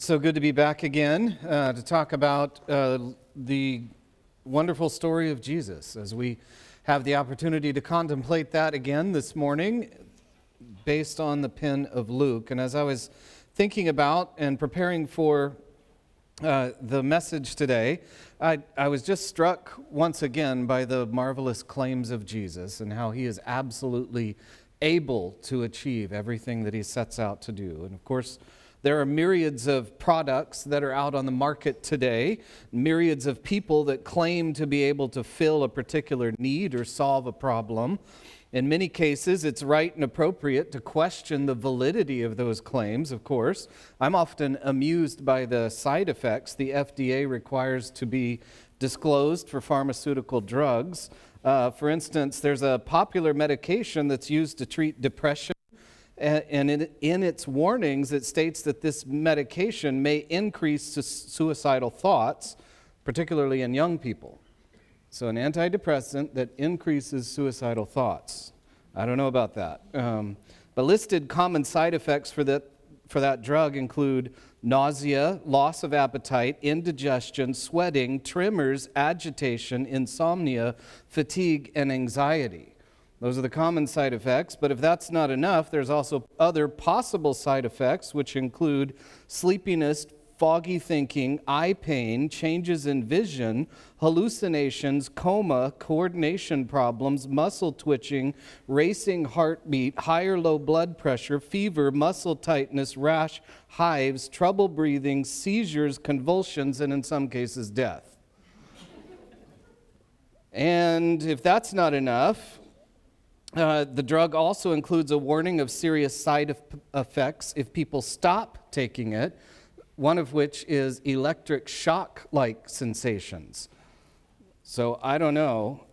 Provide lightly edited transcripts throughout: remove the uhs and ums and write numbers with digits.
So good to be back again to talk about the wonderful story of Jesus as we have the opportunity to contemplate that again this morning based on the pen of Luke. And as I was thinking about and preparing for the message today, I was just struck once again by the marvelous claims of Jesus and how he is absolutely able to achieve everything that he sets out to do. And of course, there are myriads of products that are out on the market today, myriads of people that claim to be able to fill a particular need or solve a problem. In many cases, it's right and appropriate to question the validity of those claims, of course. I'm often amused by the side effects the FDA requires to be disclosed for pharmaceutical drugs. For instance, there's a popular medication that's used to treat depression. And in its warnings, it states that this medication may increase suicidal thoughts, particularly in young people. So an antidepressant that increases suicidal thoughts. I don't know about that. But listed common side effects for that drug include nausea, loss of appetite, indigestion, sweating, tremors, agitation, insomnia, fatigue, and anxiety. Those are the common side effects, but if that's not enough, there's also other possible side effects, which include sleepiness, foggy thinking, eye pain, changes in vision, hallucinations, coma, coordination problems, muscle twitching, racing heartbeat, high or low blood pressure, fever, muscle tightness, rash, hives, trouble breathing, seizures, convulsions, and in some cases, death. And if that's not enough, the drug also includes a warning of serious side effects if people stop taking it, one of which is electric shock-like sensations. So I don't know,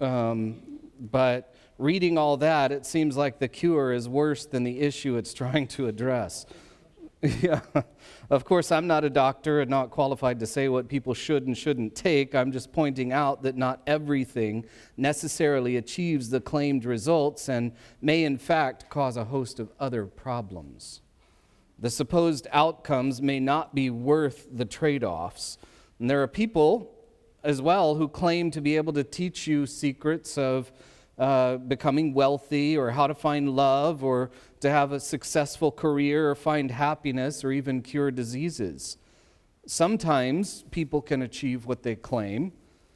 but reading all that, it seems like the cure is worse than the issue it's trying to address. Yeah. Of course, I'm not a doctor and not qualified to say what people should and shouldn't take. I'm just pointing out that not everything necessarily achieves the claimed results and may in fact cause a host of other problems. The supposed outcomes may not be worth the trade-offs. And there are people as well who claim to be able to teach you secrets of becoming wealthy or how to find love or to have a successful career or find happiness or even cure diseases. Sometimes people can achieve what they claim,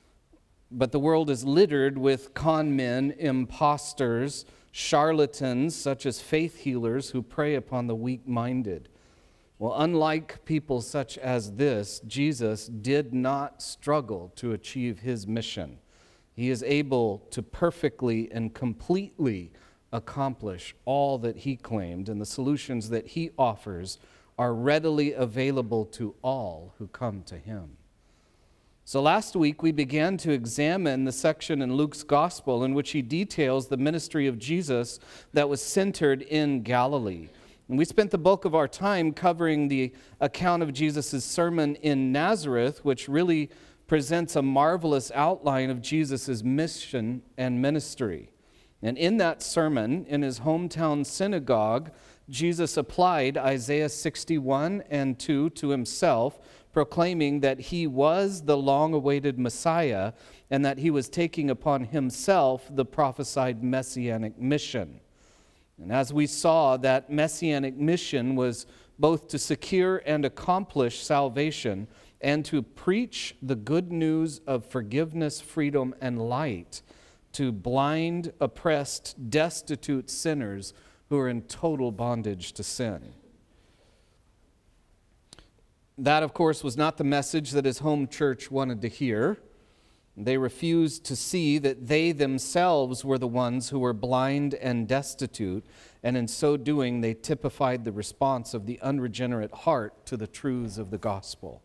but the world is littered with con men, imposters, charlatans such as faith healers who prey upon the weak-minded. Well, unlike people such as this, Jesus did not struggle to achieve his mission. He is able to perfectly and completely accomplish all that he claimed, and the solutions that he offers are readily available to all who come to him. So last week we began to examine the section in Luke's gospel in which he details the ministry of Jesus that was centered in Galilee. And we spent the bulk of our time covering the account of Jesus' sermon in Nazareth, which really presents a marvelous outline of Jesus' mission and ministry. And in that sermon, in his hometown synagogue, Jesus applied Isaiah 61 and 2 to himself, proclaiming that he was the long-awaited Messiah and that he was taking upon himself the prophesied messianic mission. And as we saw, that messianic mission was both to secure and accomplish salvation and to preach the good news of forgiveness, freedom, and light to blind, oppressed, destitute sinners who are in total bondage to sin. That, of course, was not the message that his home church wanted to hear. They refused to see that they themselves were the ones who were blind and destitute, and in so doing, they typified the response of the unregenerate heart to the truths of the gospel.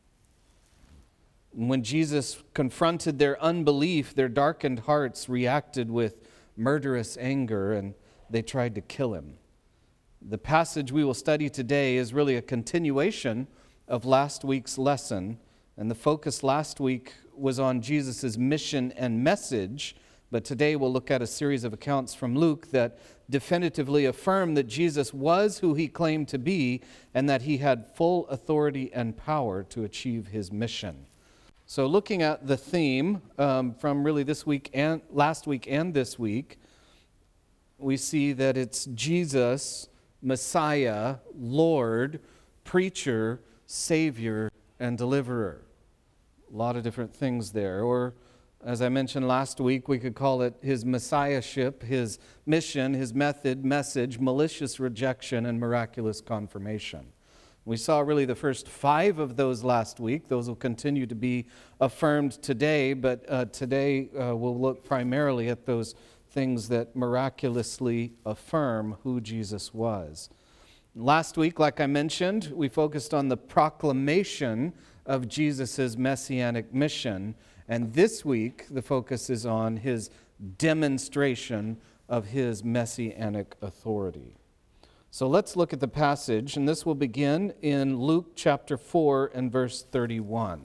When Jesus confronted their unbelief, their darkened hearts reacted with murderous anger, and they tried to kill him. The passage we will study today is really a continuation of last week's lesson, and the focus last week was on Jesus' mission and message But today we'll look at a series of accounts from Luke that definitively affirm that Jesus was who he claimed to be and that he had full authority and power to achieve his mission. So looking at the theme from really this week and last week and this week, we see that it's Jesus, Messiah, Lord, preacher, Savior, and deliverer. A lot of different things there. Or, as I mentioned last week, we could call it his messiahship, his mission, his method, message, malicious rejection, and miraculous confirmation. We saw really the first 5 of those last week. Those will continue to be affirmed today, but today we'll look primarily at those things that miraculously affirm who Jesus was. Last week, like I mentioned, we focused on the proclamation of Jesus' messianic mission, and this week the focus is on his demonstration of his messianic authority. So let's look at the passage, and this will begin in Luke chapter 4 and verse 31.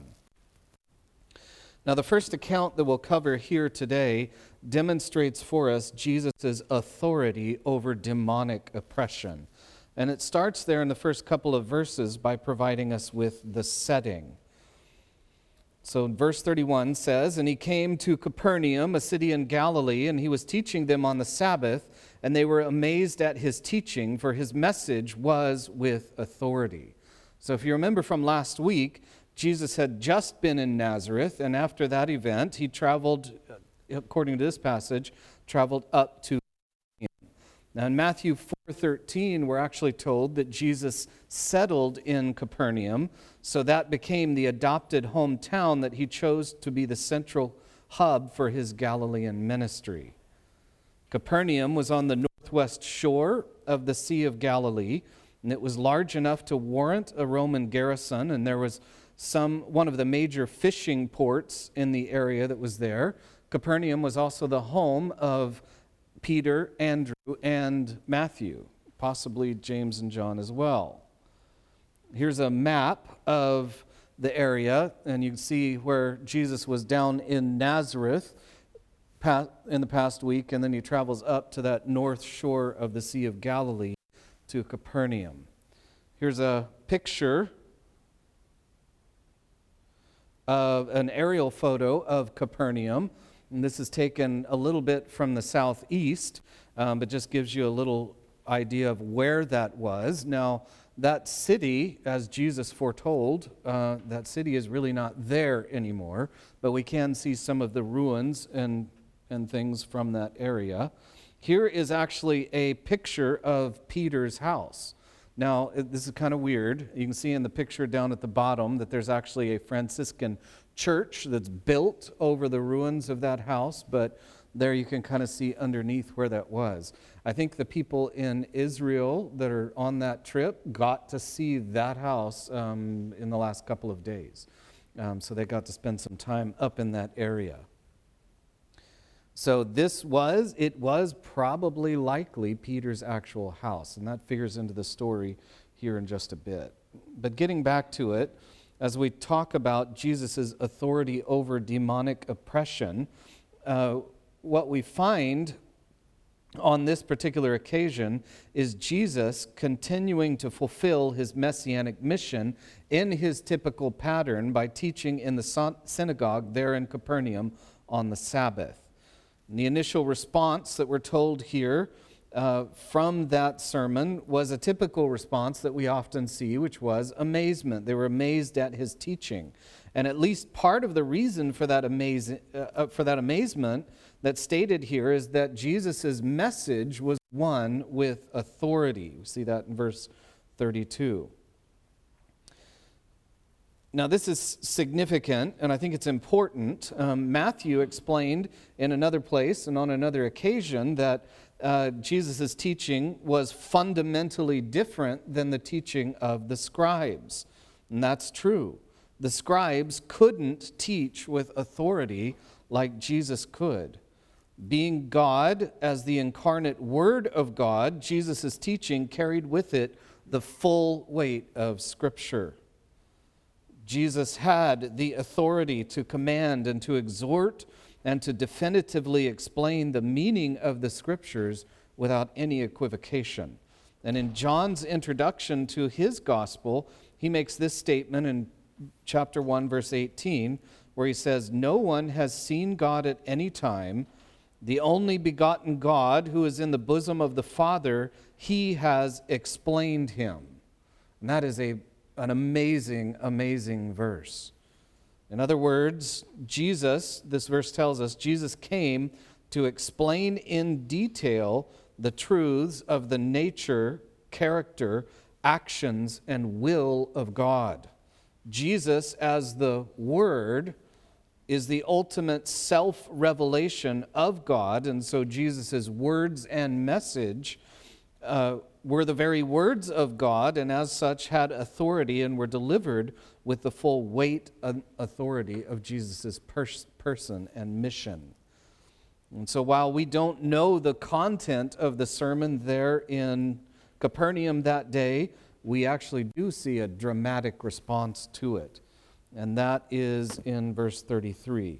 Now, the first account that we'll cover here today demonstrates for us Jesus' authority over demonic oppression. And it starts there in the first couple of verses by providing us with the setting. So verse 31 says, "And he came to Capernaum, a city in Galilee, and he was teaching them on the Sabbath, and they were amazed at his teaching, for his message was with authority." So if you remember from last week, Jesus had just been in Nazareth, and after that event, he traveled, according to this passage, traveled up to Capernaum. Now in Matthew 4:13, we're actually told that Jesus settled in Capernaum, so that became the adopted hometown that he chose to be the central hub for his Galilean ministry. Capernaum was on the northwest shore of the Sea of Galilee, and it was large enough to warrant a Roman garrison, and there was one of the major fishing ports in the area that was there. Capernaum was also the home of Peter, Andrew, and Matthew, possibly James and John as well. Here's a map of the area, and you can see where Jesus was down in Nazareth in the past week, and then he travels up to that north shore of the Sea of Galilee to Capernaum. Here's a picture of an aerial photo of Capernaum, and this is taken a little bit from the southeast, but just gives you a little idea of where that was. Now, that city, as Jesus foretold, that city is really not there anymore, but we can see some of the ruins and things from that area. Here is actually a picture of Peter's house. Now, this is kind of weird. You can see in the picture down at the bottom that there's actually a Franciscan church that's built over the ruins of that house, but there you can kind of see underneath where that was. I think the people in Israel that are on that trip got to see that house in the last couple of days. So they got to spend some time up in that area. So it was probably likely Peter's actual house, and that figures into the story here in just a bit. But getting back to it, as we talk about Jesus' authority over demonic oppression, what we find on this particular occasion is Jesus continuing to fulfill his messianic mission in his typical pattern by teaching in the synagogue there in Capernaum on the Sabbath. And the initial response that we're told here from that sermon was a typical response that we often see, which was amazement. They were amazed at his teaching. And at least part of the reason for that amazement that's stated here is that Jesus' message was one with authority. We see that in verse 32. Now, this is significant, and I think it's important. Matthew explained in another place and on another occasion that Jesus' teaching was fundamentally different than the teaching of the scribes. And that's true. The scribes couldn't teach with authority like Jesus could. Being God as the incarnate Word of God, Jesus' teaching carried with it the full weight of Scripture. Jesus had the authority to command and to exhort and to definitively explain the meaning of the Scriptures without any equivocation. And in John's introduction to his gospel, he makes this statement in chapter 1, verse 18, where he says, "No one has seen God at any time. The only begotten God who is in the bosom of the Father, he has explained him." And that is an amazing, amazing verse. In other words, Jesus, this verse tells us, Jesus came to explain in detail the truths of the nature, character, actions, and will of God. Jesus, as the Word, is the ultimate self-revelation of God, and so Jesus' words and message were the very words of God, and as such had authority and were delivered with the full weight and authority of Jesus' person and mission. And so while we don't know the content of the sermon there in Capernaum that day, we actually do see a dramatic response to it. And that is in verse 33,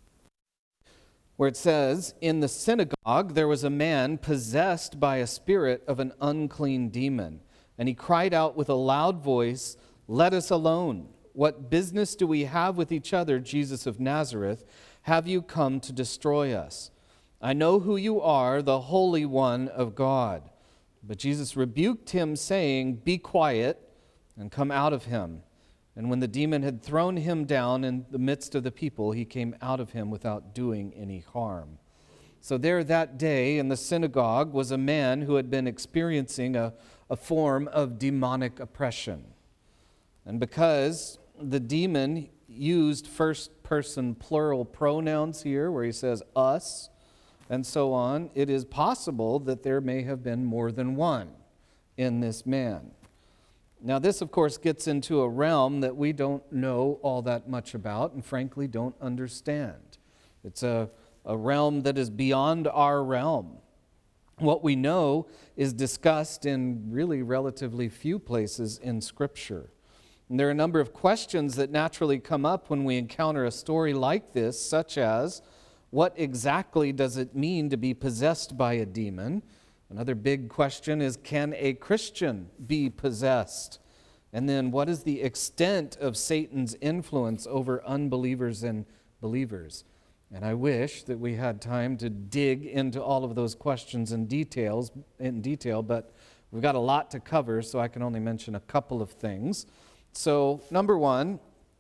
where it says, "In the synagogue there was a man possessed by a spirit of an unclean demon, and he cried out with a loud voice, 'Let us alone. What business do we have with each other, Jesus of Nazareth? Have you come to destroy us? I know who you are, the Holy One of God.' But Jesus rebuked him, saying, 'Be quiet, and come out of him.' And when the demon had thrown him down in the midst of the people, he came out of him without doing any harm." So there that day in the synagogue was a man who had been experiencing a form of demonic oppression. And because the demon used first-person plural pronouns here, where he says us, and so on, it is possible that there may have been more than one in this man. Now, this, of course, gets into a realm that we don't know all that much about and, frankly, don't understand. It's a realm that is beyond our realm. What we know is discussed in really relatively few places in Scripture. And there are a number of questions that naturally come up when we encounter a story like this, such as, what exactly does it mean to be possessed by a demon? Another big question is, can a Christian be possessed? And then what is the extent of Satan's influence over unbelievers and believers? And I wish that we had time to dig into all of those questions in detail, but we've got a lot to cover, so I can only mention a couple of things. So, number one,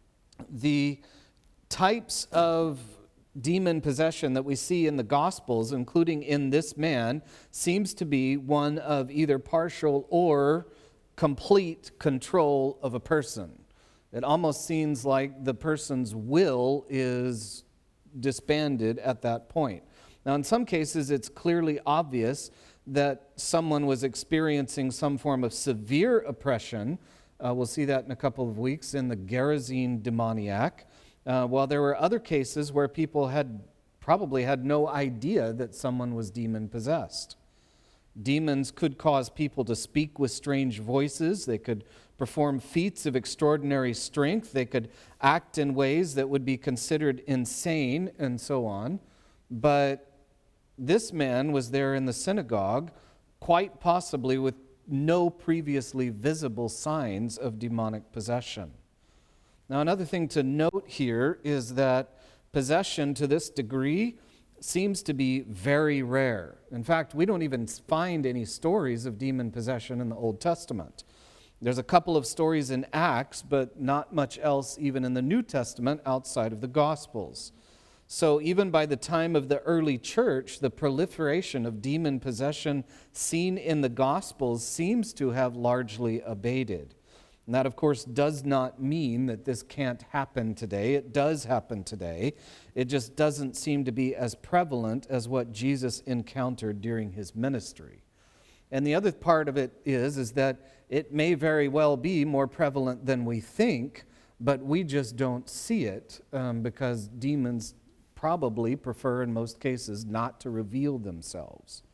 the types of demon possession that we see in the Gospels, including in this man, seems to be one of either partial or complete control of a person. It almost seems like the person's will is disbanded at that point. Now, in some cases, it's clearly obvious that someone was experiencing some form of severe oppression. We'll see that in a couple of weeks in the Gerasene demoniac. While there were other cases where people had probably had no idea that someone was demon-possessed. Demons could cause people to speak with strange voices. They could perform feats of extraordinary strength. They could act in ways that would be considered insane, and so on. But this man was there in the synagogue, quite possibly with no previously visible signs of demonic possession. Now, another thing to note here is that possession to this degree seems to be very rare. In fact, we don't even find any stories of demon possession in the Old Testament. There's a couple of stories in Acts, but not much else even in the New Testament outside of the Gospels. So even by the time of the early church, the proliferation of demon possession seen in the Gospels seems to have largely abated. And that, of course, does not mean that this can't happen today. It does happen today. It just doesn't seem to be as prevalent as what Jesus encountered during his ministry. And the other part of it is that it may very well be more prevalent than we think, but we just don't see it because demons probably prefer, in most cases, not to reveal themselves.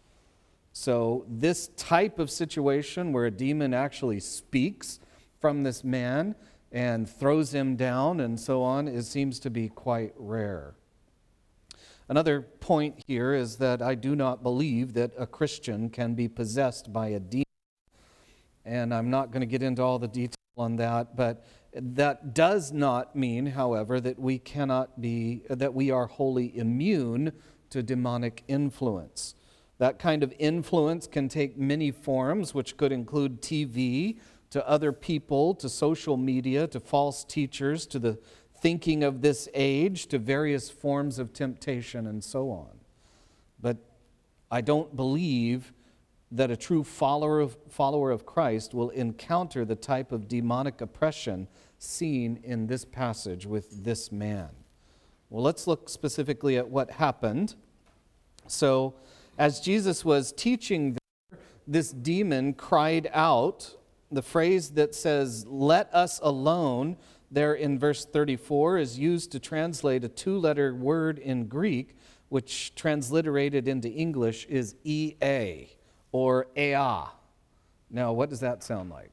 So this type of situation where a demon actually speaks from this man and throws him down and so on, it seems to be quite rare. Another point here is that I do not believe that a Christian can be possessed by a demon. And I'm not going to get into all the detail on that, but that does not mean, however, that we are wholly immune to demonic influence. That kind of influence can take many forms, which could include TV, to other people, to social media, to false teachers, to the thinking of this age, to various forms of temptation, and so on. But I don't believe that a true follower of Christ will encounter the type of demonic oppression seen in this passage with this man. Well, let's look specifically at what happened. So, as Jesus was teaching there, this demon cried out. The phrase that says, "Let us alone," there in verse 34 is used to translate a two-letter word in Greek, which transliterated into English is ea, or ea. Now, what does that sound like?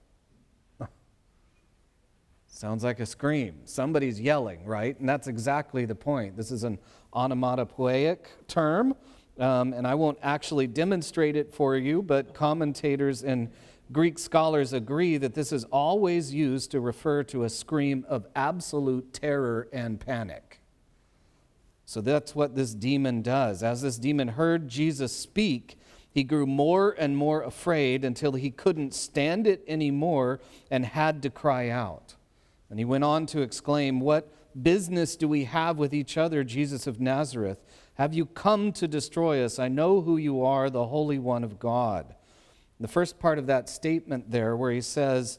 Sounds like a scream. Somebody's yelling, right? And that's exactly the point. This is an onomatopoeic term, and I won't actually demonstrate it for you, but commentators and Greek scholars agree that this is always used to refer to a scream of absolute terror and panic. So that's what this demon does. As this demon heard Jesus speak, he grew more and more afraid until he couldn't stand it anymore and had to cry out. And he went on to exclaim, "What business do we have with each other, Jesus of Nazareth? Have you come to destroy us? I know who you are, the Holy One of God." The first part of that statement there, where he says,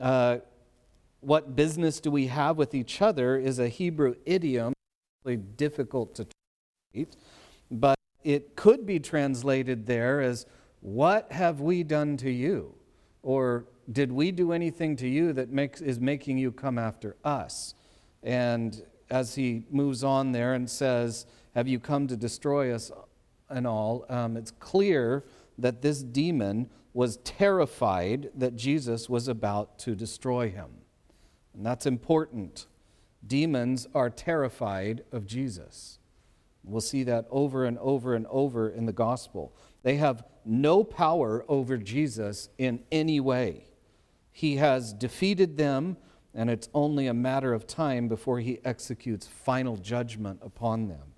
"What business do we have with each other," is a Hebrew idiom, really difficult to translate, but it could be translated there as, "What have we done to you?" Or, "Did we do anything to you that is making you come after us?" And as he moves on there and says, "Have you come to destroy us?" and all, it's clear that this demon was terrified that Jesus was about to destroy him. And that's important. Demons are terrified of Jesus. We'll see that over and over and over in the gospel. They have no power over Jesus in any way. He has defeated them, and it's only a matter of time before he executes final judgment upon them.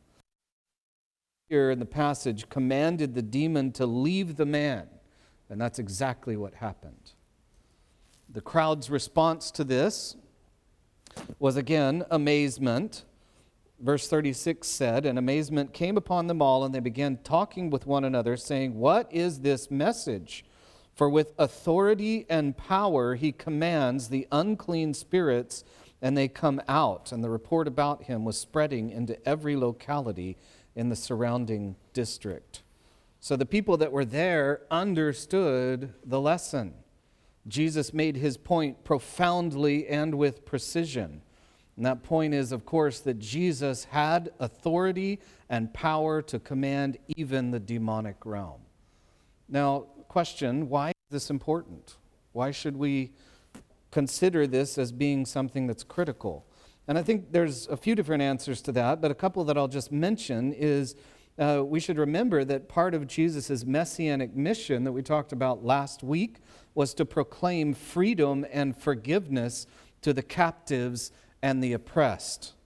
Here in the passage, commanded the demon to leave the man. And that's exactly what happened. The crowd's response to this was again amazement. Verse 36 said, "And amazement came upon them all, and they began talking with one another, saying, 'What is this message? For with authority and power he commands the unclean spirits, and they come out.' And the report about him was spreading into every locality in the surrounding district." So the people that were there understood the lesson. Jesus made his point profoundly and with precision. And that point is, of course, that Jesus had authority and power to command even the demonic realm. Now, question, why is this important? Why should we consider this as being something that's critical? And I think there's a few different answers to that, but a couple that I'll just mention is we should remember that part of Jesus' messianic mission that we talked about last week was to proclaim freedom and forgiveness to the captives and the oppressed.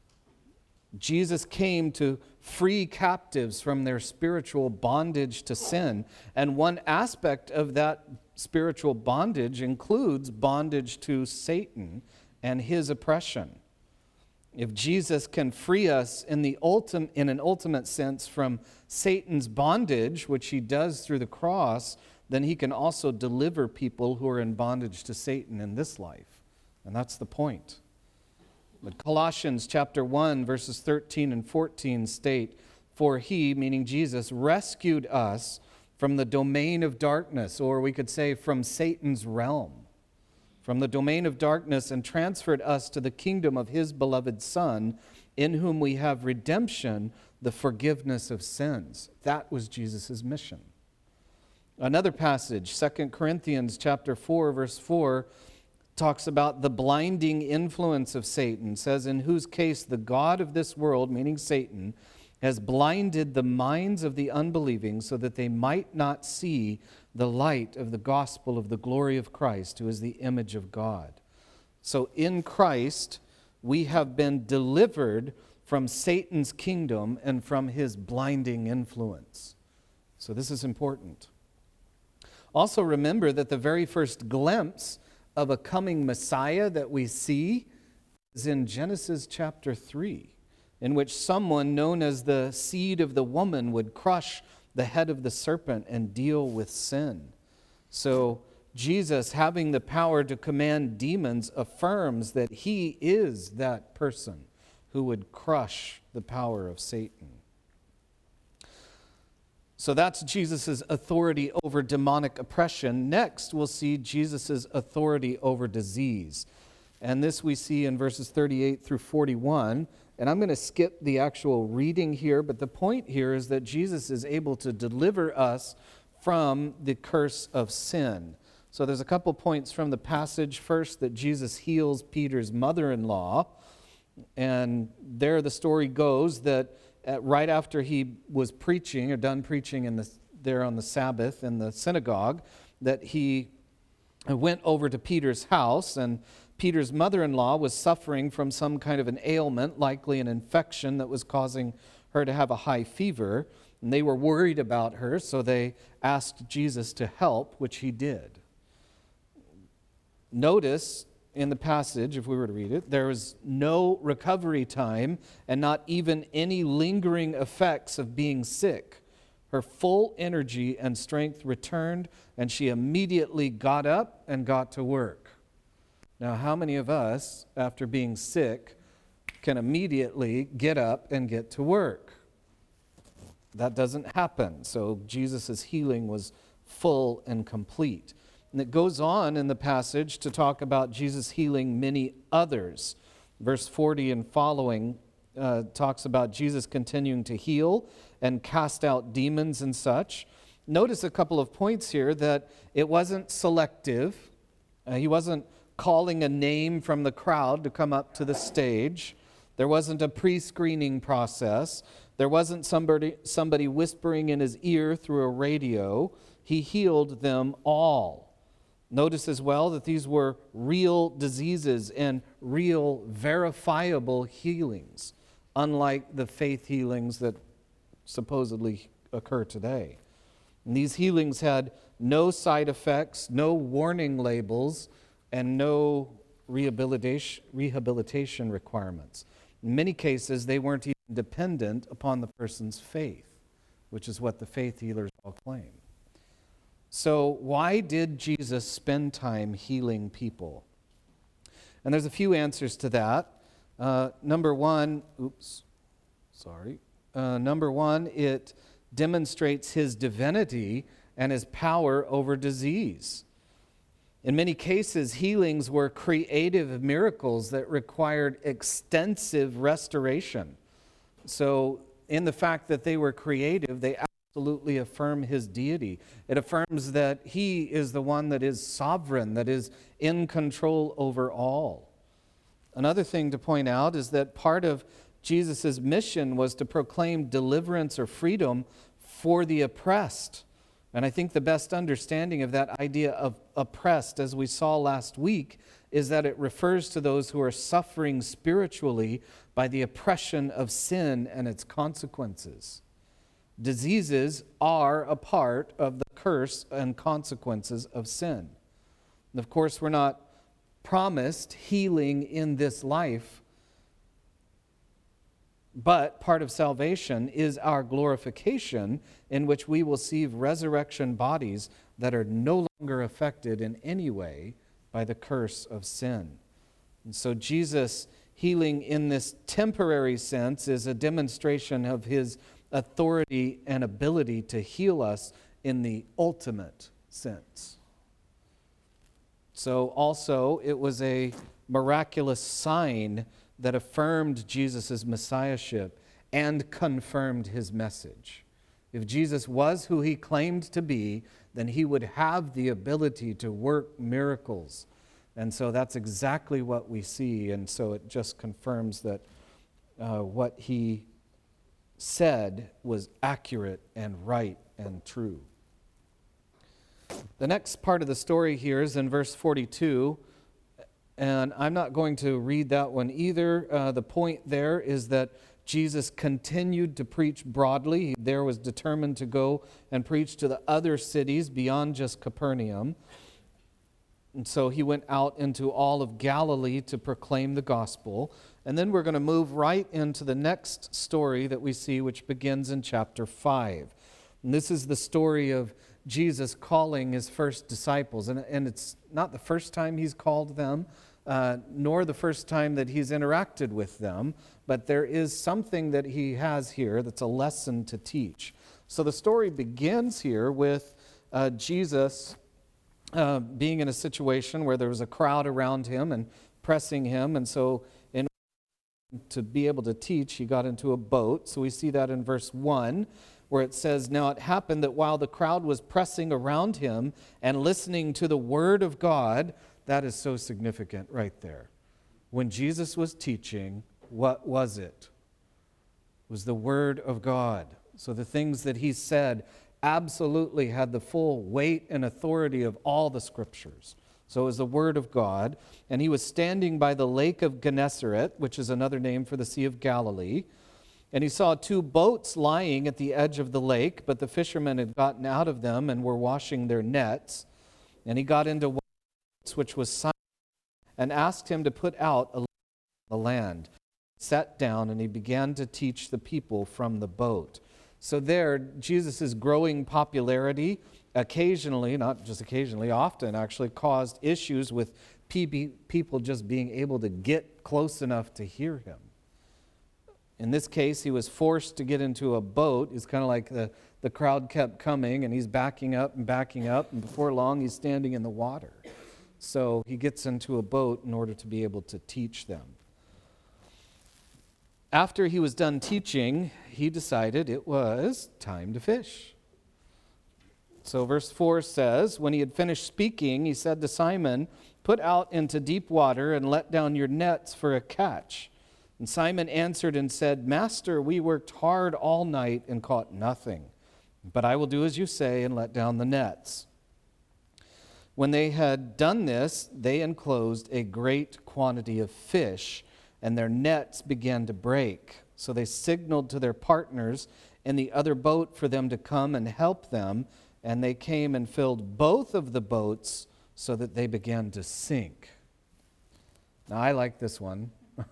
Jesus came to free captives from their spiritual bondage to sin, and one aspect of that spiritual bondage includes bondage to Satan and his oppression. If Jesus can free us in an ultimate sense from Satan's bondage, which he does through the cross, then he can also deliver people who are in bondage to Satan in this life. And that's the point. But Colossians chapter 1, verses 13 and 14 state, "For he," meaning Jesus, "rescued us from the domain of darkness," or we could say from Satan's realm, "from the domain of darkness, and transferred us to the kingdom of his beloved Son, in whom we have redemption, the forgiveness of sins." That was Jesus' mission. Another passage, 2 Corinthians chapter 4, verse 4, talks about the blinding influence of Satan. It says, "In whose case the God of this world," meaning Satan, has blinded the minds of the unbelieving so that they might not see the light of the gospel of the glory of Christ, who is the image of God. So in Christ, we have been delivered from Satan's kingdom and from his blinding influence. So this is important. Also remember that the very first glimpse of a coming Messiah that we see is in Genesis chapter 3. In which someone known as the seed of the woman would crush the head of the serpent and deal with sin. So Jesus, having the power to command demons, affirms that he is that person who would crush the power of Satan. So that's Jesus' authority over demonic oppression. Next, we'll see Jesus' authority over disease. And this we see in verses 38 through 41. And I'm going to skip the actual reading here, but the point here is that Jesus is able to deliver us from the curse of sin. So there's a couple points from the passage. First, that Jesus heals Peter's mother-in-law. And there the story goes that right after he was preaching, or done preaching there on the Sabbath in the synagogue, that he went over to Peter's house, and Peter's mother-in-law was suffering from some kind of an ailment, likely an infection that was causing her to have a high fever. And they were worried about her, so they asked Jesus to help, which he did. Notice in the passage, if we were to read it, there was no recovery time and not even any lingering effects of being sick. Her full energy and strength returned, and she immediately got up and got to work. Now, how many of us, after being sick, can immediately get up and get to work? That doesn't happen. So Jesus' healing was full and complete. And it goes on in the passage to talk about Jesus healing many others. Verse 40 and following talks about Jesus continuing to heal and cast out demons and such. Notice a couple of points here that it wasn't selective. He wasn't calling a name from the crowd to come up to the stage. There wasn't a pre-screening process. There wasn't somebody whispering in his ear through a radio. He healed them all. Notice as well that these were real diseases and real verifiable healings, unlike the faith healings that supposedly occur today. And these healings had no side effects, no warning labels, and no rehabilitation requirements. In many cases, they weren't even dependent upon the person's faith, which is what the faith healers all claim. So why did Jesus spend time healing people? And there's a few answers to that. Number one, it demonstrates his divinity and his power over disease. In many cases, healings were creative miracles that required extensive restoration. So in the fact that they were creative, they absolutely affirm his deity. It affirms that he is the one that is sovereign, that is in control over all. Another thing to point out is that part of Jesus' mission was to proclaim deliverance or freedom for the oppressed. And I think the best understanding of that idea of oppressed, as we saw last week, is that it refers to those who are suffering spiritually by the oppression of sin and its consequences. Diseases are a part of the curse and consequences of sin. And of course, we're not promised healing in this life, but part of salvation is our glorification, in which we will receive resurrection bodies that are no longer affected in any way by the curse of sin. And so Jesus healing in this temporary sense is a demonstration of his authority and ability to heal us in the ultimate sense. So also it was a miraculous sign that affirmed Jesus' messiahship and confirmed his message. If Jesus was who he claimed to be, then he would have the ability to work miracles. And so that's exactly what we see. And so it just confirms that what he said was accurate and right and true. The next part of the story here is in verse 42, and I'm not going to read that one either. The point there is that Jesus continued to preach broadly. He there was determined to go and preach to the other cities beyond just Capernaum. And so he went out into all of Galilee to proclaim the gospel. And then we're going to move right into the next story that we see, which begins in chapter 5. And this is the story of Jesus calling his first disciples. And it's not the first time he's called them, nor the first time that he's interacted with them, but there is something that he has here that's a lesson to teach. So the story begins here with Jesus being in a situation where there was a crowd around him and pressing him, and so in order to be able to teach, he got into a boat. So we see that in verse 1, where it says, "Now it happened that while the crowd was pressing around him and listening to the word of God," that is so significant right there. When Jesus was teaching, what was it? It was the word of God. So the things that he said absolutely had the full weight and authority of all the scriptures. So it was the word of God. And he was standing by the lake of Gennesaret, which is another name for the Sea of Galilee. And he saw two boats lying at the edge of the lake, but the fishermen had gotten out of them and were washing their nets. And he got into one which was Simon, and asked him to put out a the land. He sat down and he began to teach the people from the boat. So there, Jesus' growing popularity occasionally, not just occasionally, often actually caused issues with people just being able to get close enough to hear him. In this case, he was forced to get into a boat. It's kind of like the crowd kept coming, and he's backing up, and before long he's standing in the water. So he gets into a boat in order to be able to teach them. After he was done teaching, he decided it was time to fish. So verse 4 says, "When he had finished speaking, he said to Simon, 'Put out into deep water and let down your nets for a catch.' And Simon answered and said, 'Master, we worked hard all night and caught nothing. But I will do as you say and let down the nets.' When they had done this, they enclosed a great quantity of fish, and their nets began to break. So they signaled to their partners in the other boat for them to come and help them, and they came and filled both of the boats so that they began to sink." Now, I like this one.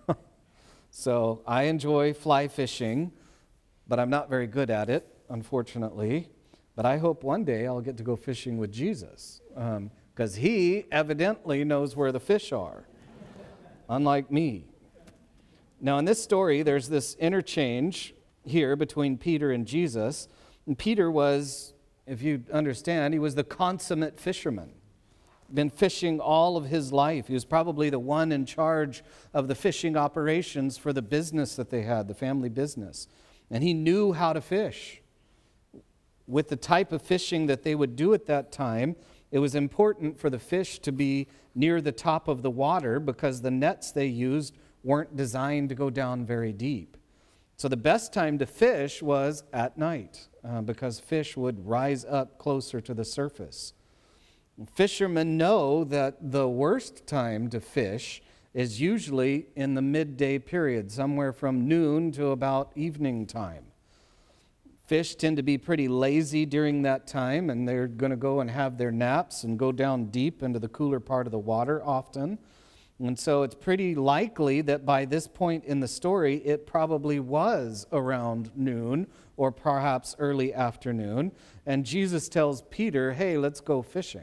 So I enjoy fly fishing, but I'm not very good at it, unfortunately. But I hope one day I'll get to go fishing with Jesus, because he evidently knows where the fish are, unlike me. Now, in this story, there's this interchange here between Peter and Jesus. And Peter was, if you understand, he was the consummate fisherman. Been fishing all of his life. He was probably the one in charge of the fishing operations for the business that they had, the family business. And he knew how to fish. With the type of fishing that they would do at that time, it was important for the fish to be near the top of the water because the nets they used weren't designed to go down very deep. So the best time to fish was at night because fish would rise up closer to the surface. Fishermen know that the worst time to fish is usually in the midday period, somewhere from noon to about evening time. Fish tend to be pretty lazy during that time, and they're going to go and have their naps and go down deep into the cooler part of the water often. And so it's pretty likely that by this point in the story, it probably was around noon or perhaps early afternoon. And Jesus tells Peter, "Hey, let's go fishing."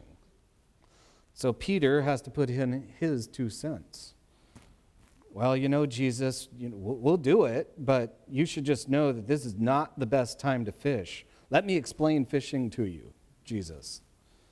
So Peter has to put in his 2 cents. "Well, Jesus, we'll do it, but you should just know that this is not the best time to fish. Let me explain fishing to you, Jesus.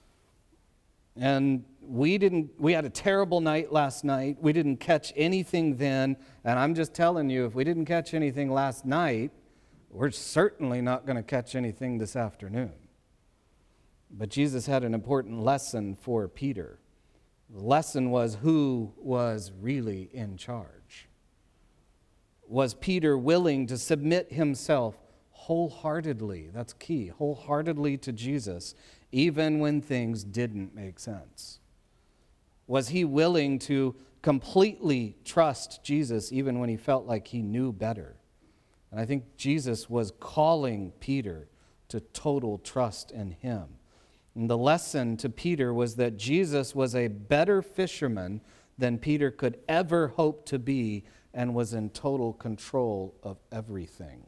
And we had a terrible night last night. We didn't catch anything then, and I'm just telling you, if we didn't catch anything last night, we're certainly not going to catch anything this afternoon." But Jesus had an important lesson for Peter. The lesson was who was really in charge. Was Peter willing to submit himself wholeheartedly, that's key, wholeheartedly to Jesus, even when things didn't make sense? Was he willing to completely trust Jesus even when he felt like he knew better? And I think Jesus was calling Peter to total trust in him. And the lesson to Peter was that Jesus was a better fisherman than Peter could ever hope to be, and was in total control of everything.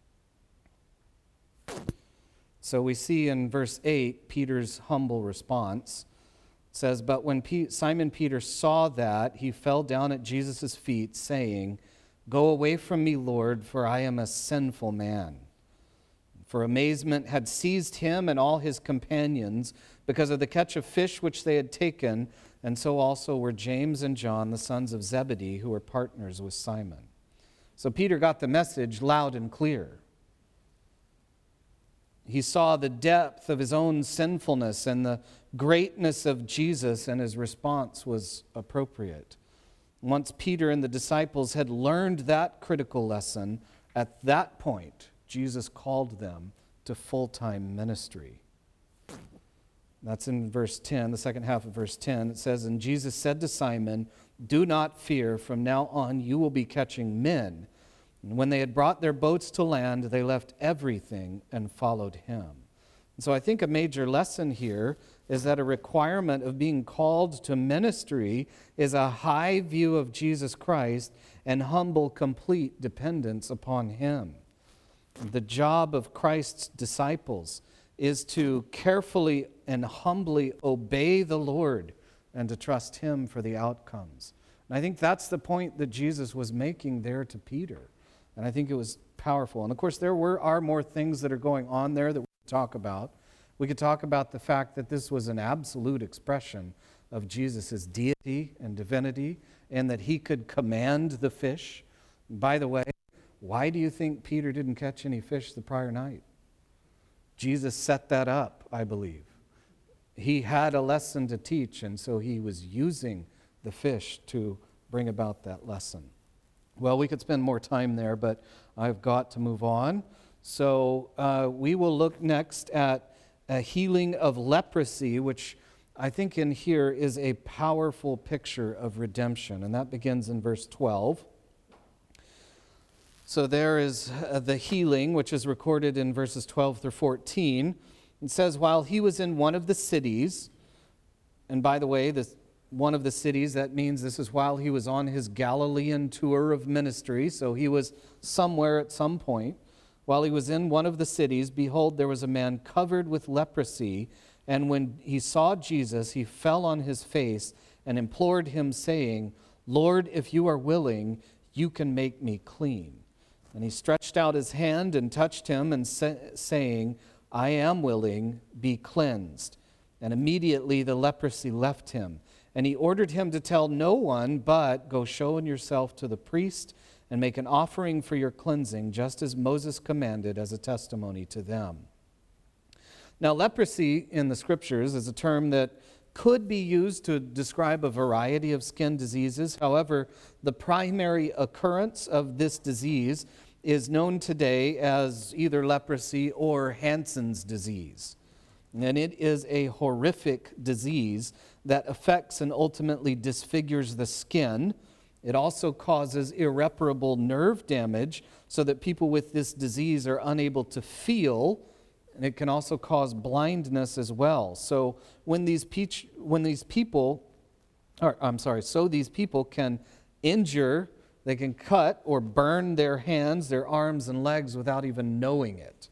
So we see in verse 8 Peter's humble response. It says, "But when Simon Peter saw that, he fell down at Jesus' feet, saying, 'Go away from me, Lord, for I am a sinful man.' For amazement had seized him and all his companions because of the catch of fish which they had taken, and so also were James and John, the sons of Zebedee, who were partners with Simon." So Peter got the message loud and clear. He saw the depth of his own sinfulness and the greatness of Jesus, and his response was appropriate. Once Peter and the disciples had learned that critical lesson, at that point, Jesus called them to full-time ministry. That's in verse 10, the second half of verse 10. It says, "And Jesus said to Simon, 'Do not fear, from now on you will be catching men.' And when they had brought their boats to land, they left everything and followed him." And so I think a major lesson here is that a requirement of being called to ministry is a high view of Jesus Christ and humble, complete dependence upon him. The job of Christ's disciples is to carefully and humbly obey the Lord and to trust him for the outcomes. And I think that's the point that Jesus was making there to Peter. And I think it was powerful. And of course, there are more things that are going on there that we could talk about. We could talk about the fact that this was an absolute expression of Jesus' deity and divinity, and that he could command the fish. By the way, why do you think Peter didn't catch any fish the prior night? Jesus set that up, I believe. He had a lesson to teach, and so he was using the fish to bring about that lesson. Well, we could spend more time there, but I've got to move on. So we will look next at a healing of leprosy, which I think in here is a powerful picture of redemption, and that begins in verse 12. So there is the healing, which is recorded in verses 12 through 14. It says, "While he was in one of the cities," and by the way, this one of the cities, that means this is while he was on his Galilean tour of ministry, so he was somewhere at some point. "While he was in one of the cities, behold, there was a man covered with leprosy, and when he saw Jesus, he fell on his face and implored him, saying, 'Lord, if you are willing, you can make me clean.' And he stretched out his hand and touched him, and saying, 'I am willing, be cleansed.' And immediately the leprosy left him. And he ordered him to tell no one, but go show yourself to the priest and make an offering for your cleansing, just as Moses commanded as a testimony to them." Now, leprosy in the scriptures is a term that could be used to describe a variety of skin diseases. However, the primary occurrence of this disease is known today as either leprosy or Hansen's disease. And it is a horrific disease that affects and ultimately disfigures the skin. It also causes irreparable nerve damage so that people with this disease are unable to feel, and it can also cause blindness as well. So these people can injure, they can cut or burn their hands, their arms and legs without even knowing it.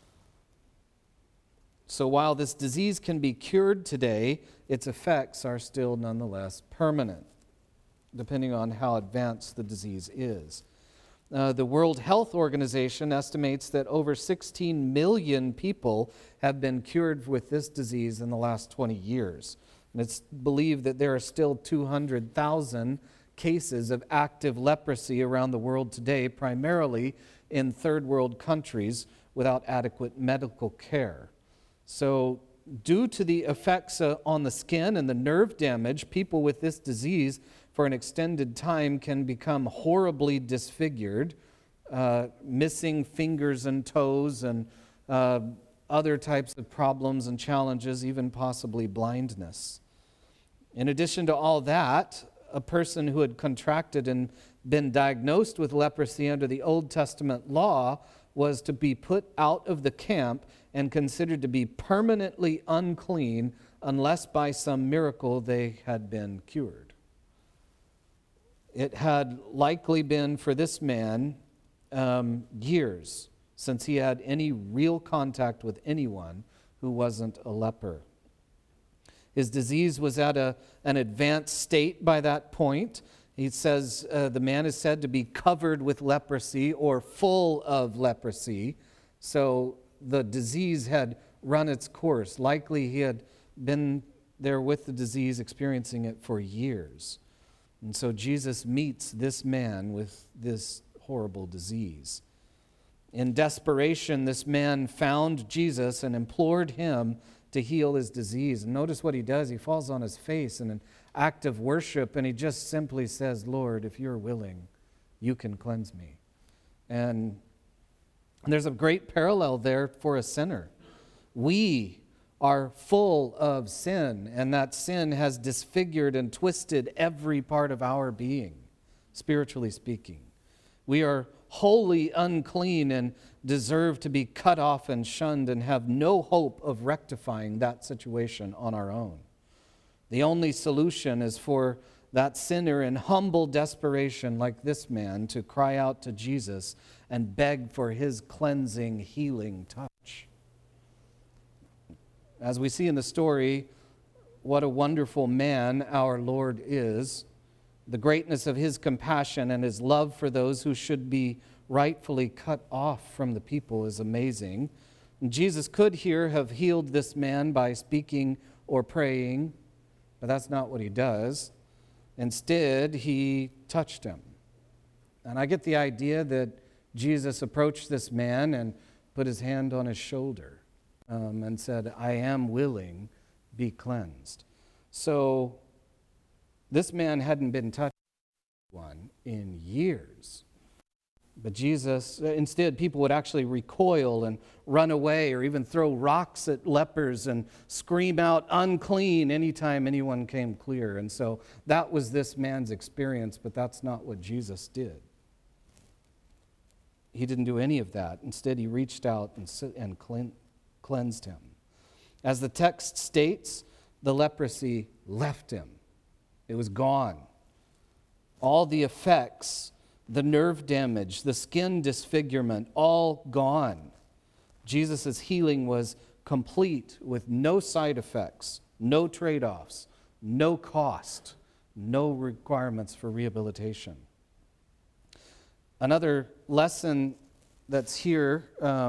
So while this disease can be cured today, its effects are still nonetheless permanent, depending on how advanced the disease is. The World Health Organization estimates that over 16 million people have been cured with this disease in the last 20 years. And it's believed that there are still 200,000 cases of active leprosy around the world today, primarily in third world countries without adequate medical care. So due to the effects on the skin and the nerve damage, people with this disease for an extended time can become horribly disfigured, missing fingers and toes and other types of problems and challenges, even possibly blindness. In addition to all that, a person who had contracted and been diagnosed with leprosy under the Old Testament law was to be put out of the camp and considered to be permanently unclean unless by some miracle they had been cured. It had likely been for this man years since he had any real contact with anyone who wasn't a leper. His disease was at an advanced state by that point. He says the man is said to be covered with leprosy or full of leprosy. So the disease had run its course. Likely he had been there with the disease, experiencing it for years. And so Jesus meets this man with this horrible disease. In desperation, this man found Jesus and implored him to heal his disease. And notice what he does. He falls on his face in an act of worship, and he just simply says, Lord, if you're willing, you can cleanse me. And there's a great parallel there for a sinner. We are full of sin, and that sin has disfigured and twisted every part of our being, spiritually speaking. We are wholly unclean and deserve to be cut off and shunned and have no hope of rectifying that situation on our own. The only solution is for that sinner in humble desperation like this man to cry out to Jesus and beg for his cleansing, healing touch. As we see in the story, what a wonderful man our Lord is. The greatness of his compassion and his love for those who should be rightfully cut off from the people is amazing. And Jesus could here have healed this man by speaking or praying, but that's not what he does. Instead, he touched him. And I get the idea that Jesus approached this man and put his hand on his shoulder and said, I am willing, be cleansed. So this man hadn't been touched by one in years. But Jesus, instead, people would actually recoil and run away or even throw rocks at lepers and scream out, unclean, anytime anyone came clear. And so that was this man's experience, but that's not what Jesus did. He didn't do any of that. Instead, he reached out and cleansed him. As the text states, the leprosy left him. It was gone. All the effects, the nerve damage, the skin disfigurement, all gone. Jesus' healing was complete with no side effects, no trade-offs, no cost, no requirements for rehabilitation. Another lesson that's here,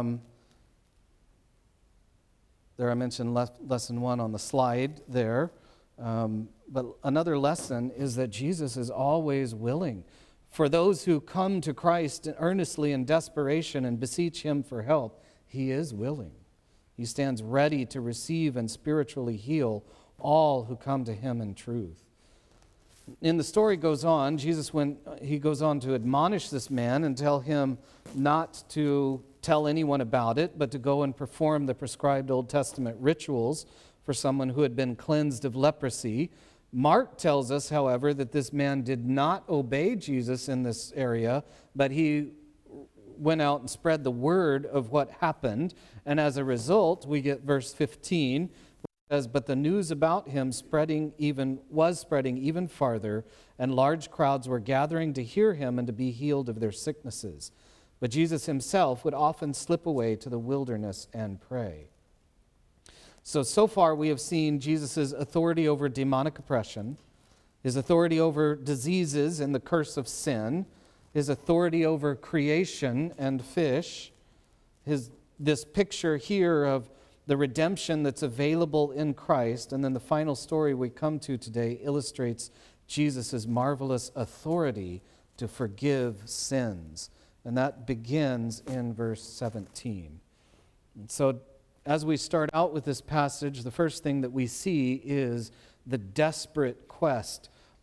there I mentioned lesson 1 on the slide there, but another lesson is that Jesus is always willing. For those who come to Christ earnestly in desperation and beseech him for help, he is willing. He stands ready to receive and spiritually heal all who come to him in truth. And the story goes on, he goes on to admonish this man and tell him not to tell anyone about it, but to go and perform the prescribed Old Testament rituals for someone who had been cleansed of leprosy. Mark tells us, however, that this man did not obey Jesus in this area, but he went out and spread the word of what happened. And as a result, we get verse 15, which says, but the news about him was spreading even farther, and large crowds were gathering to hear him and to be healed of their sicknesses. But Jesus himself would often slip away to the wilderness and pray. So far we have seen Jesus' authority over demonic oppression, his authority over diseases and the curse of sin, his authority over creation and fish, this picture here of the redemption that's available in Christ, and then the final story we come to today illustrates Jesus' marvelous authority to forgive sins. And that begins in verse 17. And so as we start out with this passage, the first thing that we see is the desperate quest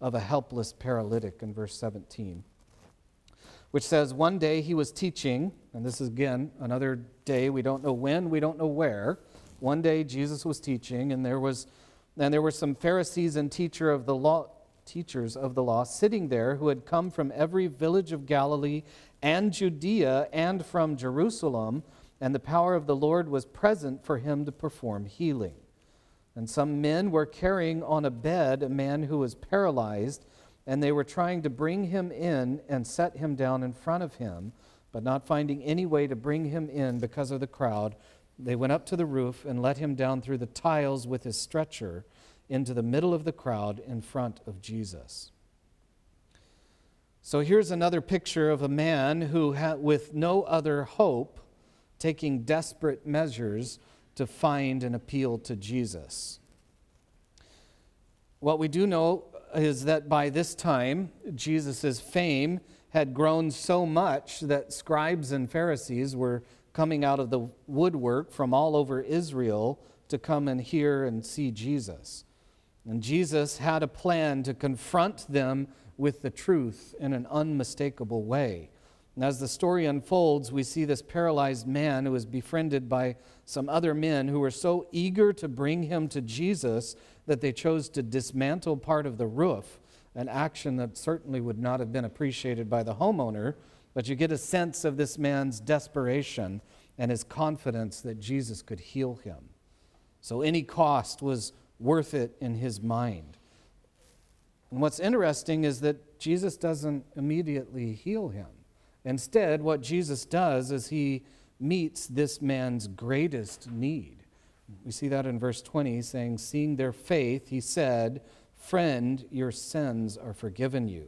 of a helpless paralytic in verse 17, which says, one day he was teaching, and this is again another day, we don't know when, we don't know where. One day Jesus was teaching, and there were some Pharisees and teachers of the law sitting there who had come from every village of Galilee and Judea and from Jerusalem, and the power of the Lord was present for him to perform healing. And some men were carrying on a bed a man who was paralyzed, and they were trying to bring him in and set him down in front of him, but not finding any way to bring him in because of the crowd, they went up to the roof and let him down through the tiles with his stretcher into the middle of the crowd in front of Jesus. So here's another picture of a man who, with no other hope, taking desperate measures to find and appeal to Jesus. What we do know is that by this time, Jesus' fame had grown so much that scribes and Pharisees were coming out of the woodwork from all over Israel to come and hear and see Jesus. And Jesus had a plan to confront them with the truth in an unmistakable way. And as the story unfolds, we see this paralyzed man who is befriended by some other men who were so eager to bring him to Jesus that they chose to dismantle part of the roof, an action that certainly would not have been appreciated by the homeowner, but you get a sense of this man's desperation and his confidence that Jesus could heal him. So any cost was worth it in his mind. And what's interesting is that Jesus doesn't immediately heal him. Instead, what Jesus does is he meets this man's greatest need. We see that in verse 20, saying, seeing their faith, he said, friend, your sins are forgiven you.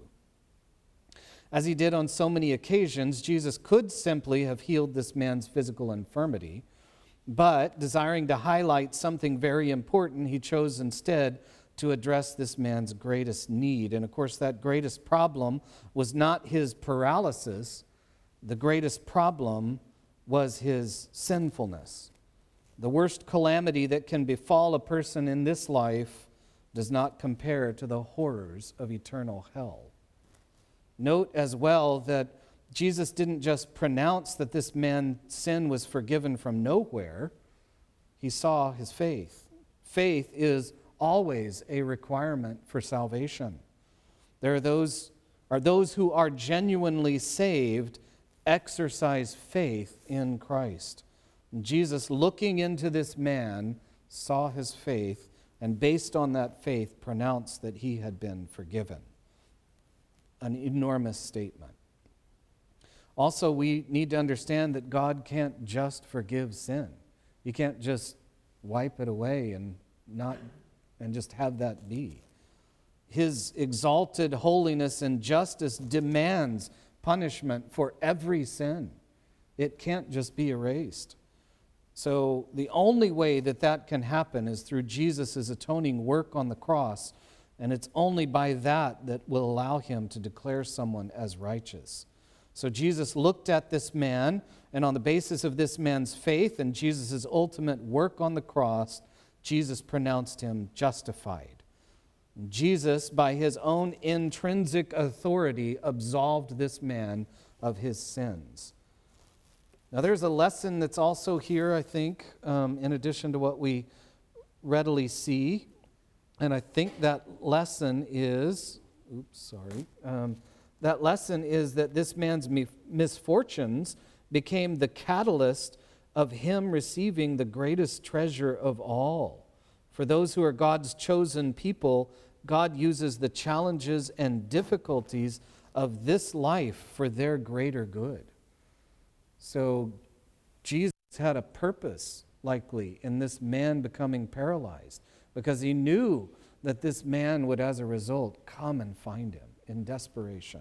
As he did on so many occasions, Jesus could simply have healed this man's physical infirmity, but desiring to highlight something very important, he chose instead to address this man's greatest need. And of course, that greatest problem was not his paralysis. The greatest problem was his sinfulness. The worst calamity that can befall a person in this life does not compare to the horrors of eternal hell. Note as well that Jesus didn't just pronounce that this man's sin was forgiven from nowhere. He saw his faith. Faith is always a requirement for salvation. There are those who are genuinely saved exercise faith in Christ. And Jesus, looking into this man, saw his faith, and based on that faith, pronounced that he had been forgiven. An enormous statement. Also, we need to understand that God can't just forgive sin. He can't just wipe it away and just have that be. His exalted holiness and justice demands punishment for every sin. It can't just be erased. So the only way that can happen is through Jesus' atoning work on the cross, and it's only by that will allow him to declare someone as righteous. So Jesus looked at this man, and on the basis of this man's faith and Jesus' ultimate work on the cross, Jesus pronounced him justified. Jesus, by his own intrinsic authority, absolved this man of his sins. Now, there's a lesson that's also here, I think, in addition to what we readily see. And I think that lesson is, that lesson is that this man's misfortunes became the catalyst of him receiving the greatest treasure of all. For those who are God's chosen people, God uses the challenges and difficulties of this life for their greater good. So Jesus had a purpose, likely, in this man becoming paralyzed, because he knew that this man would, as a result, come and find him in desperation.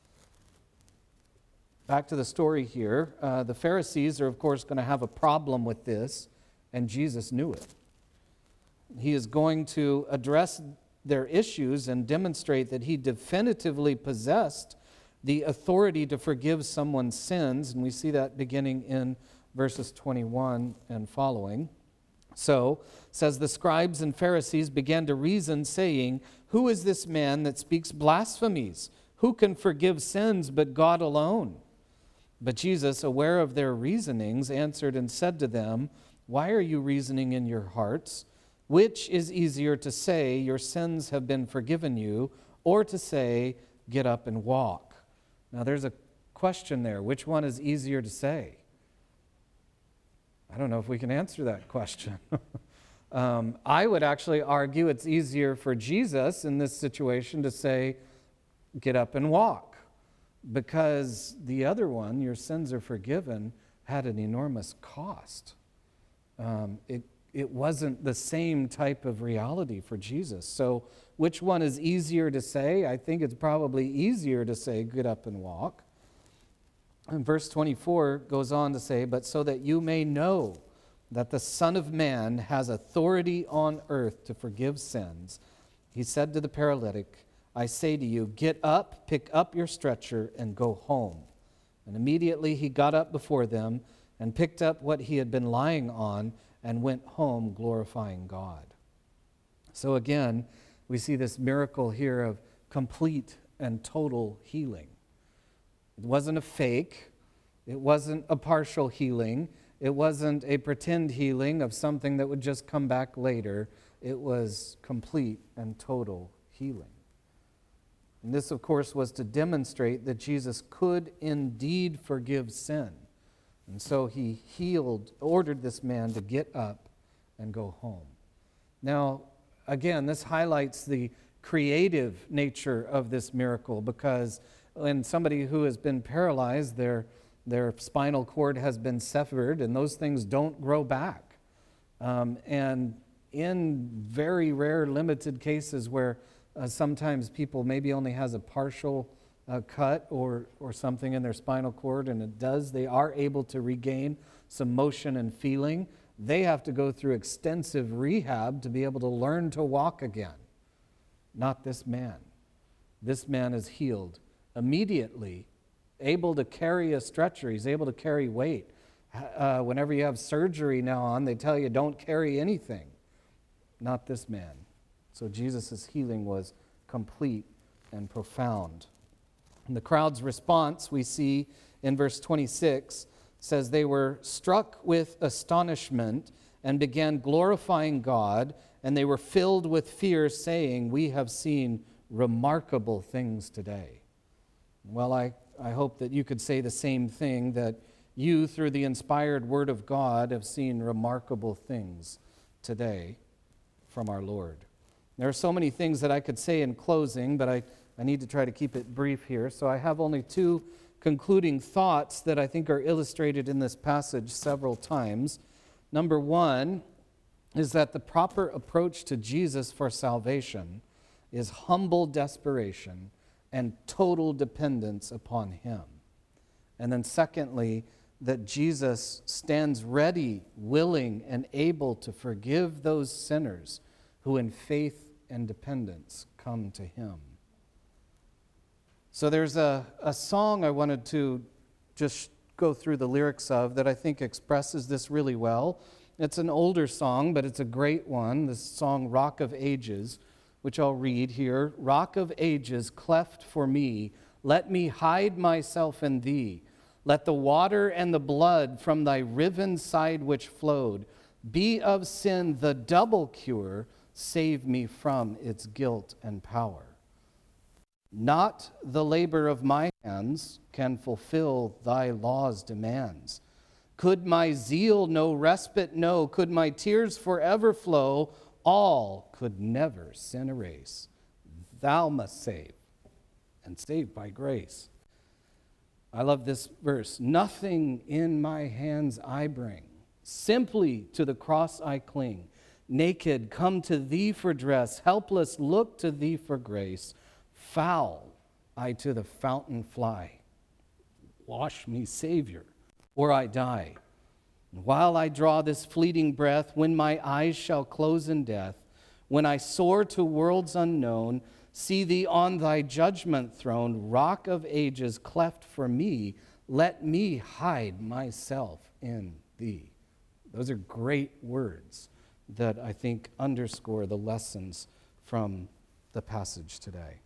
Back to the story here. The Pharisees are, of course, going to have a problem with this, and Jesus knew it. He is going to address their issues and demonstrate that he definitively possessed the authority to forgive someone's sins, and we see that beginning in verses 21 and following. So, says the scribes and Pharisees began to reason, saying, "Who is this man that speaks blasphemies? Who can forgive sins but God alone?" But Jesus, aware of their reasonings, answered and said to them, "Why are you reasoning in your hearts? Which is easier to say, 'Your sins have been forgiven you,' or to say, 'Get up and walk'?" Now there's a question there. Which one is easier to say? I don't know if we can answer that question. I would actually argue it's easier for Jesus in this situation to say, "Get up and walk," because the other one, "Your sins are forgiven," had an enormous cost. It wasn't the same type of reality for Jesus. So which one is easier to say? I think it's probably easier to say, "Get up and walk." And verse 24 goes on to say, "But so that you may know that the Son of Man has authority on earth to forgive sins," he said to the paralytic, "I say to you, get up, pick up your stretcher, and go home." And immediately he got up before them and picked up what he had been lying on and went home glorifying God. So again, we see this miracle here of complete and total healing. It wasn't a fake. It wasn't a partial healing. It wasn't a pretend healing of something that would just come back later. It was complete and total healing. And this, of course, was to demonstrate that Jesus could indeed forgive sin. And so he ordered this man to get up and go home. Now, again, this highlights the creative nature of this miracle, because when somebody who has been paralyzed, their spinal cord has been severed, and those things don't grow back. And in very rare, limited cases where sometimes people maybe only has a partial cut or something in their spinal cord, and they are able to regain some motion and feeling, they have to go through extensive rehab to be able to learn to walk again. Not this man. This man is healed immediately, able to carry a stretcher. He's able to carry weight. Whenever you have surgery now on, they tell you don't carry anything. Not this man. So Jesus' healing was complete and profound. And the crowd's response, we see in verse 26, says they were struck with astonishment and began glorifying God, and they were filled with fear, saying, "We have seen remarkable things today." Well, I hope that you could say the same thing, that you, through the inspired Word of God, have seen remarkable things today from our Lord. There are so many things that I could say in closing, but I need to try to keep it brief here. So I have only two concluding thoughts that I think are illustrated in this passage several times. Number one is that the proper approach to Jesus for salvation is humble desperation and total dependence upon Him. And then secondly, that Jesus stands ready, willing, and able to forgive those sinners who in faith and dependence come to Him. So there's a song I wanted to just go through the lyrics of that I think expresses this really well. It's an older song, but it's a great one. This song, "Rock of Ages," which I'll read here. "Rock of ages, cleft for me, let me hide myself in thee. Let the water and the blood from thy riven side which flowed be of sin the double cure, save me from its guilt and power. Not the labor of my hands can fulfill thy law's demands. Could my zeal no respite know, could my tears forever flow, all could never sin erase. Thou must save, and save by grace." I love this verse. "Nothing in my hands I bring, simply to the cross I cling. Naked, come to thee for dress, helpless, look to thee for grace. Foul, I to the fountain fly. Wash me, Savior, or I die. And while I draw this fleeting breath, when my eyes shall close in death, when I soar to worlds unknown, see thee on thy judgment throne, Rock of ages, cleft for me, let me hide myself in thee." Those are great words that I think underscore the lessons from the passage today.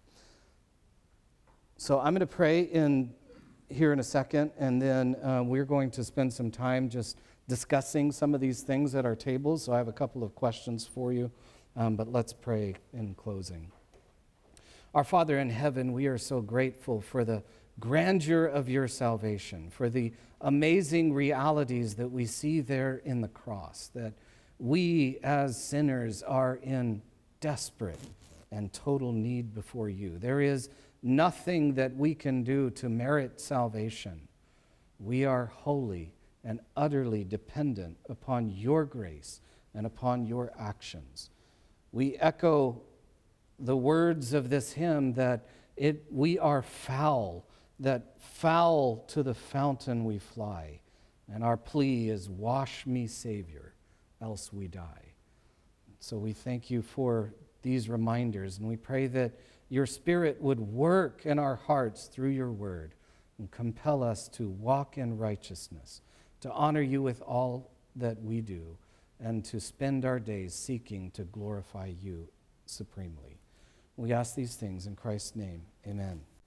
So I'm going to pray here in a second, and then we're going to spend some time just discussing some of these things at our tables. So I have a couple of questions for you, but let's pray in closing. Our Father in heaven, we are so grateful for the grandeur of your salvation, for the amazing realities that we see there in the cross, that we as sinners are in desperate and total need before you. There is nothing that we can do to merit salvation. We are wholly and utterly dependent upon your grace and upon your actions. We echo the words of this hymn that we are foul, that foul to the fountain we fly, and our plea is, wash me, Savior, else we die. So we thank you for these reminders, and we pray that your Spirit would work in our hearts through your word and compel us to walk in righteousness, to honor you with all that we do, and to spend our days seeking to glorify you supremely. We ask these things in Christ's name. Amen.